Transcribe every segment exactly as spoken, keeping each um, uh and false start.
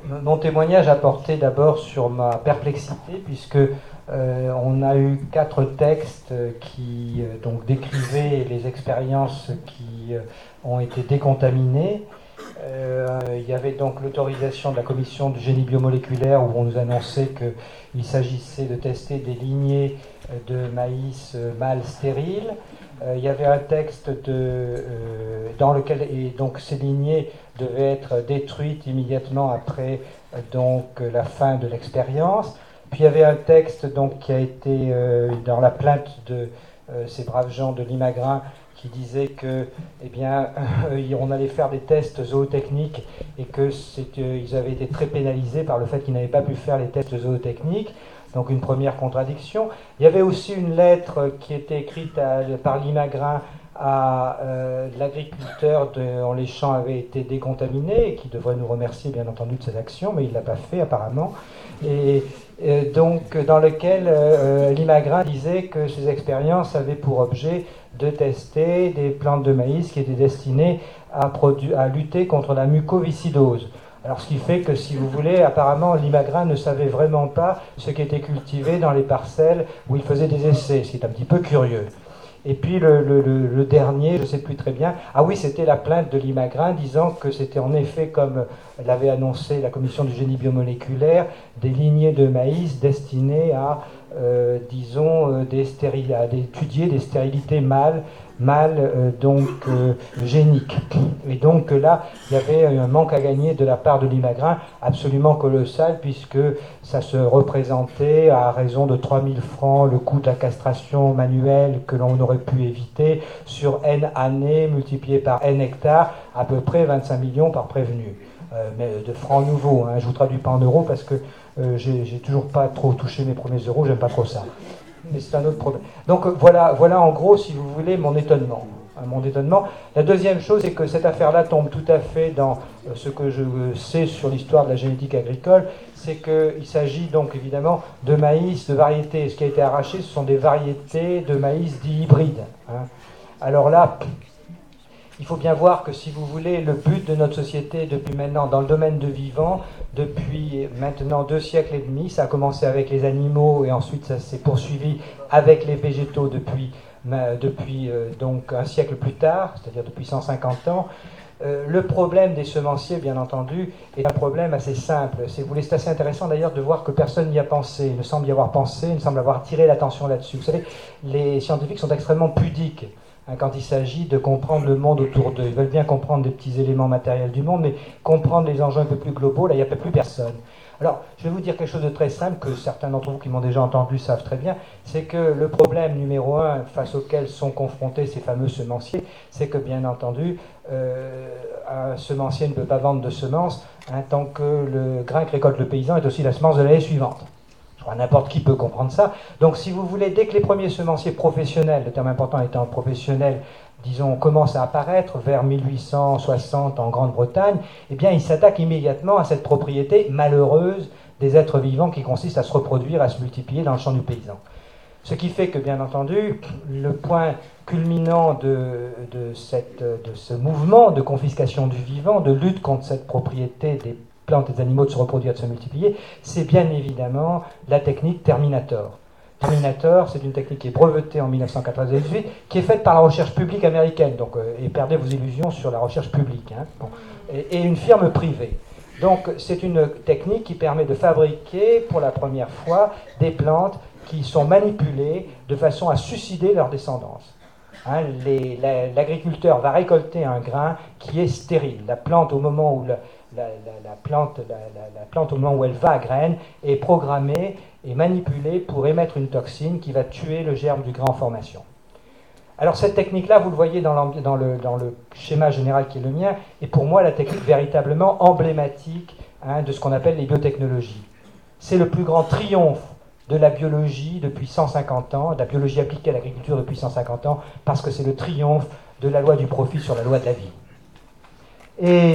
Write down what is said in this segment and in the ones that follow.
mon témoignage a porté d'abord sur ma perplexité, puisque euh, on a eu quatre textes qui euh, donc décrivaient les expériences qui euh, ont été décontaminées. Euh, il y avait donc l'autorisation de la commission du génie biomoléculaire où on nous annonçait qu'il s'agissait de tester des lignées de maïs mâles stériles. Euh, il y avait un texte de, euh, dans lequel et donc ces lignées devaient être détruites immédiatement après euh, donc la fin de l'expérience. Puis il y avait un texte donc qui a été euh, dans la plainte de euh, ces braves gens de Limagrin qui disait que, eh bien, euh, on allait faire des tests zootechniques et que ils avaient été très pénalisés par le fait qu'ils n'avaient pas pu faire les tests zootechniques. Donc une première contradiction. Il y avait aussi une lettre qui était écrite à, par Limagrin à euh, l'agriculteur dont les champs avaient été décontaminés et qui devrait nous remercier bien entendu de ses actions, mais il ne l'a pas fait apparemment. Et, et donc dans lequel euh, Limagrin disait que ces expériences avaient pour objet de tester des plantes de maïs qui étaient destinées à, à lutter contre la mucoviscidose. Alors ce qui fait que, si vous voulez, apparemment Limagrin ne savait vraiment pas ce qui était cultivé dans les parcelles où il faisait des essais, ce qui est un petit peu curieux. Et puis le, le, le, le dernier, je ne sais plus très bien, ah oui, c'était la plainte de Limagrin disant que c'était en effet, comme l'avait annoncé la commission du génie biomoléculaire, des lignées de maïs destinées à, euh, disons, euh, des stéril- à étudier des stérilités mâles, mâles euh, donc euh, géniques. Et donc là, il y avait un manque à gagner de la part de Limagrin absolument colossal, puisque ça se représentait à raison de trois mille francs le coût de la castration manuelle que l'on aurait pu éviter sur N années multiplié par N hectares, à peu près vingt-cinq millions par prévenu. Euh, mais de francs nouveaux, hein. Je vous traduis pas en euros parce que euh, j'ai, j'ai toujours pas trop touché mes premiers euros, j'aime pas trop ça. Mais c'est un autre problème. Donc euh, voilà, voilà en gros, si vous voulez, mon étonnement. Hein, mon étonnement. La deuxième chose, c'est que cette affaire-là tombe tout à fait dans euh, ce que je sais sur l'histoire de la génétique agricole, c'est qu'il s'agit donc évidemment de maïs, de variétés. Ce qui a été arraché, ce sont des variétés de maïs dits hybrides. Hein. Alors là, il faut bien voir que, si vous voulez, le but de notre société depuis maintenant, dans le domaine de vivant, depuis maintenant deux siècles et demi, ça a commencé avec les animaux et ensuite ça s'est poursuivi avec les végétaux depuis, depuis euh, donc un siècle plus tard, c'est-à-dire depuis cent cinquante ans. Euh, le problème des semenciers, bien entendu, est un problème assez simple. C'est, vous voulez, c'est assez intéressant d'ailleurs de voir que personne n'y a pensé, il ne semble y avoir pensé, il ne semble avoir tiré l'attention là-dessus. Vous savez, les scientifiques sont extrêmement pudiques quand il s'agit de comprendre le monde autour d'eux. Ils veulent bien comprendre des petits éléments matériels du monde, mais comprendre les enjeux un peu plus globaux, là, il n'y a pas plus personne. Alors, je vais vous dire quelque chose de très simple, que certains d'entre vous qui m'ont déjà entendu savent très bien, c'est que le problème numéro un face auquel sont confrontés ces fameux semenciers, c'est que, bien entendu, euh, un semencier ne peut pas vendre de semences hein, tant que le grain que récolte le paysan est aussi la semence de l'année suivante. Je crois n'importe qui peut comprendre ça. Donc, si vous voulez, dès que les premiers semenciers professionnels, le terme important étant professionnel, disons, commencent à apparaître vers mille huit cent soixante en Grande-Bretagne, eh bien, ils s'attaquent immédiatement à cette propriété malheureuse des êtres vivants qui consiste à se reproduire, à se multiplier dans le champ du paysan. Ce qui fait que, bien entendu, le point culminant de, de, cette, de ce mouvement de confiscation du vivant, de lutte contre cette propriété des plantes et des animaux de se reproduire, de se multiplier, c'est bien évidemment la technique Terminator. Terminator, c'est une technique qui est brevetée en mille neuf cent quatre-vingt-dix-huit, qui est faite par la recherche publique américaine, donc, euh, et perdez vos illusions sur la recherche publique, hein, bon, et, et une firme privée. Donc c'est une technique qui permet de fabriquer pour la première fois des plantes qui sont manipulées de façon à suicider leur descendance. Hein, les, la, l'agriculteur va récolter un grain qui est stérile. La plante, au moment où la, la, la, la, plante, la, la, la plante, au moment où elle va à graines, est programmée et manipulée pour émettre une toxine qui va tuer le germe du grain en formation. Alors cette technique-là, vous le voyez dans, dans, le, dans le schéma général qui est le mien, est pour moi la technique véritablement emblématique hein, de ce qu'on appelle les biotechnologies. C'est le plus grand triomphe de la biologie depuis cent cinquante ans, de la biologie appliquée à l'agriculture depuis cent cinquante ans, parce que c'est le triomphe de la loi du profit sur la loi de la vie. Et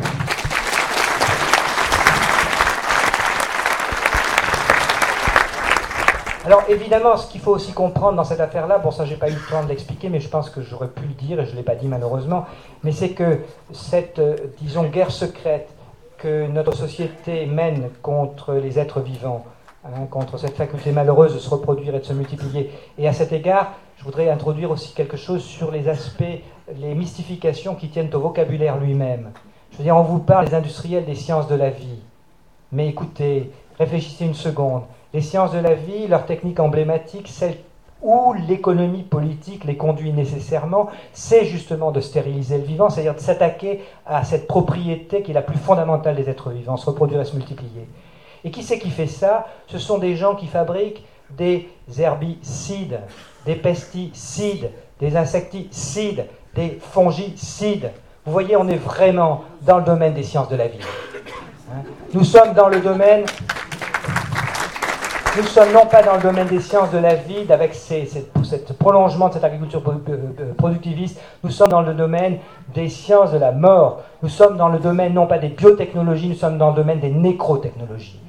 alors évidemment, ce qu'il faut aussi comprendre dans cette affaire-là, bon ça j'ai pas eu le temps de l'expliquer, mais je pense que j'aurais pu le dire, et je ne l'ai pas dit malheureusement, mais c'est que cette, euh, disons, guerre secrète que notre société mène contre les êtres vivants, hein, contre cette faculté malheureuse de se reproduire et de se multiplier. Et à cet égard, je voudrais introduire aussi quelque chose sur les aspects, les mystifications qui tiennent au vocabulaire lui-même. Je veux dire, on vous parle des industriels des sciences de la vie. Mais écoutez, réfléchissez une seconde. Les sciences de la vie, leur technique emblématique, celle où l'économie politique les conduit nécessairement, c'est justement de stériliser le vivant, c'est-à-dire de s'attaquer à cette propriété qui est la plus fondamentale des êtres vivants, se reproduire et se multiplier. Et qui c'est qui fait ça? Ce sont des gens qui fabriquent des herbicides, des pesticides, des insecticides, des fongicides. Vous voyez, on est vraiment dans le domaine des sciences de la vie. Hein? Nous sommes dans le domaine... Nous sommes non pas dans le domaine des sciences de la vie, avec ces, ces, ce prolongement de cette agriculture productiviste, nous sommes dans le domaine des sciences de la mort. Nous sommes dans le domaine non pas des biotechnologies, nous sommes dans le domaine des nécrotechnologies.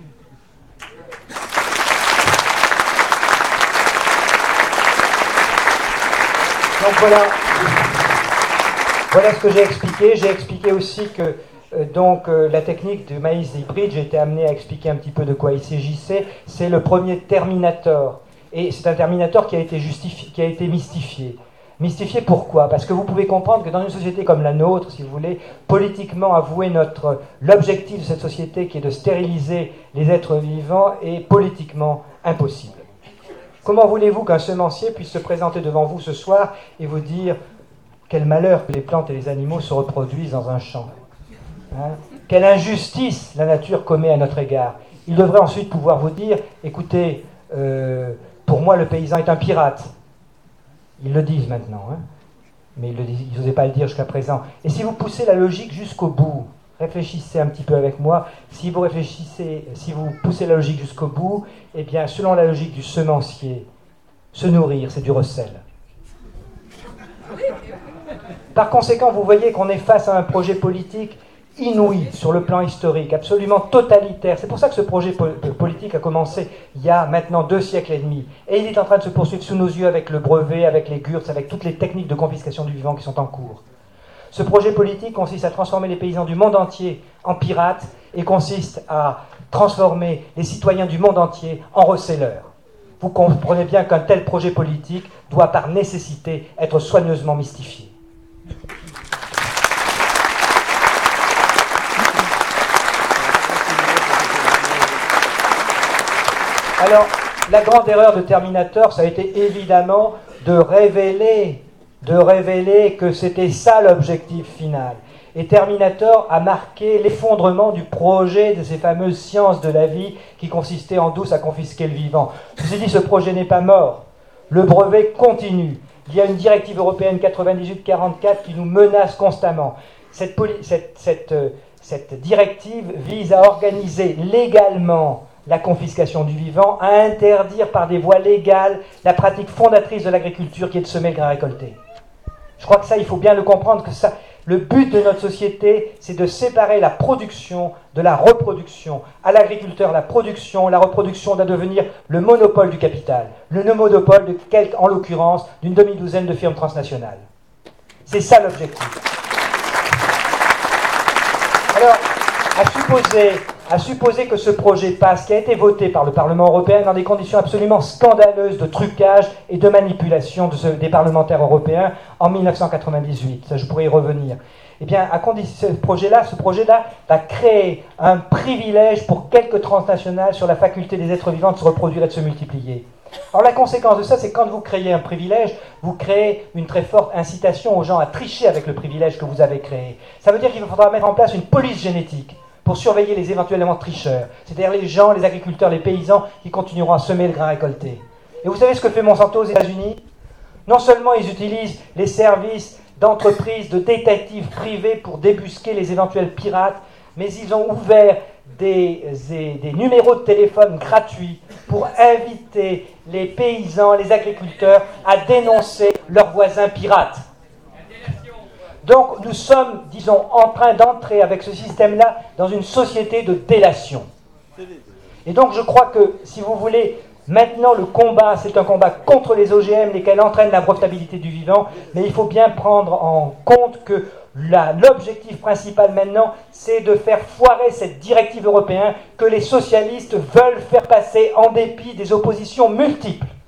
Donc voilà, voilà ce que j'ai expliqué. J'ai expliqué aussi que Euh, donc euh, la technique du maïs hybride, j'ai été amené à expliquer un petit peu de quoi il s'agissait. C'est le premier Terminator. Et c'est un Terminator qui a été justifié, qui a été mystifié. Mystifié pourquoi? Parce que vous pouvez comprendre que dans une société comme la nôtre, si vous voulez, politiquement avouer notre, l'objectif de cette société qui est de stériliser les êtres vivants est politiquement impossible. Comment voulez-vous qu'un semencier puisse se présenter devant vous ce soir et vous dire quel malheur que les plantes et les animaux se reproduisent dans un champ? Hein? Quelle injustice la nature commet à notre égard. Il devrait ensuite pouvoir vous dire, écoutez, euh, pour moi le paysan est un pirate. Ils le disent maintenant, hein? Mais ils n'osaient pas le dire jusqu'à présent. Et si vous poussez la logique jusqu'au bout, réfléchissez un petit peu avec moi, si vous réfléchissez, si vous poussez la logique jusqu'au bout, eh bien, selon la logique du semencier, se nourrir, c'est du recel. Par conséquent, vous voyez qu'on est face à un projet politique inouï sur le plan historique, absolument totalitaire. C'est pour ça que ce projet po- politique a commencé il y a maintenant deux siècles et demi. Et il est en train de se poursuivre sous nos yeux avec le brevet, avec les GURTS, avec toutes les techniques de confiscation du vivant qui sont en cours. Ce projet politique consiste à transformer les paysans du monde entier en pirates et consiste à transformer les citoyens du monde entier en receleurs. Vous comprenez bien qu'un tel projet politique doit par nécessité être soigneusement mystifié. Alors, la grande erreur de Terminator, ça a été évidemment de révéler, de révéler que c'était ça l'objectif final. Et Terminator a marqué l'effondrement du projet de ces fameuses sciences de la vie qui consistaient en douce à confisquer le vivant. Ceci dit, ce projet n'est pas mort. Le brevet continue. Il y a une directive européenne quatre-vingt-dix-huit quarante-quatre qui nous menace constamment. Cette, poli- cette, cette, euh, cette directive vise à organiser légalement la confiscation du vivant, à interdire par des voies légales la pratique fondatrice de l'agriculture qui est de semer le grain récolté. Je crois que ça, il faut bien le comprendre, que ça, le but de notre société, c'est de séparer la production de la reproduction. À l'agriculteur, la production, la reproduction doit devenir le monopole du capital, le monopole de quelque, en l'occurrence, d'une demi-douzaine de firmes transnationales. C'est ça l'objectif. Alors, à supposer, à supposer que ce projet passe, qui a été voté par le Parlement européen dans des conditions absolument scandaleuses de trucage et de manipulation de ce, des parlementaires européens en mille neuf cent quatre-vingt-dix-huit, ça je pourrais y revenir. Eh bien, à condition, ce projet-là, ce projet-là va créer un privilège pour quelques transnationales sur la faculté des êtres vivants de se reproduire et de se multiplier. Alors la conséquence de ça, c'est que quand vous créez un privilège, vous créez une très forte incitation aux gens à tricher avec le privilège que vous avez créé. Ça veut dire qu'il faudra mettre en place une police génétique pour surveiller les éventuellement tricheurs, c'est-à-dire les gens, les agriculteurs, les paysans qui continueront à semer le grain récolté. Et vous savez ce que fait Monsanto aux États-Unis? Non seulement ils utilisent les services d'entreprises, de détectives privés pour débusquer les éventuels pirates, mais ils ont ouvert des, des, des numéros de téléphone gratuits pour inviter les paysans, les agriculteurs à dénoncer leurs voisins pirates. Donc nous sommes, disons, en train d'entrer avec ce système-là dans une société de délation. Et donc je crois que, si vous voulez, maintenant le combat, c'est un combat contre les O G M, lesquels entraînent la brevetabilité du vivant, mais il faut bien prendre en compte que Là, l'objectif principal maintenant, c'est de faire foirer cette directive européenne que les socialistes veulent faire passer en dépit des oppositions multiples.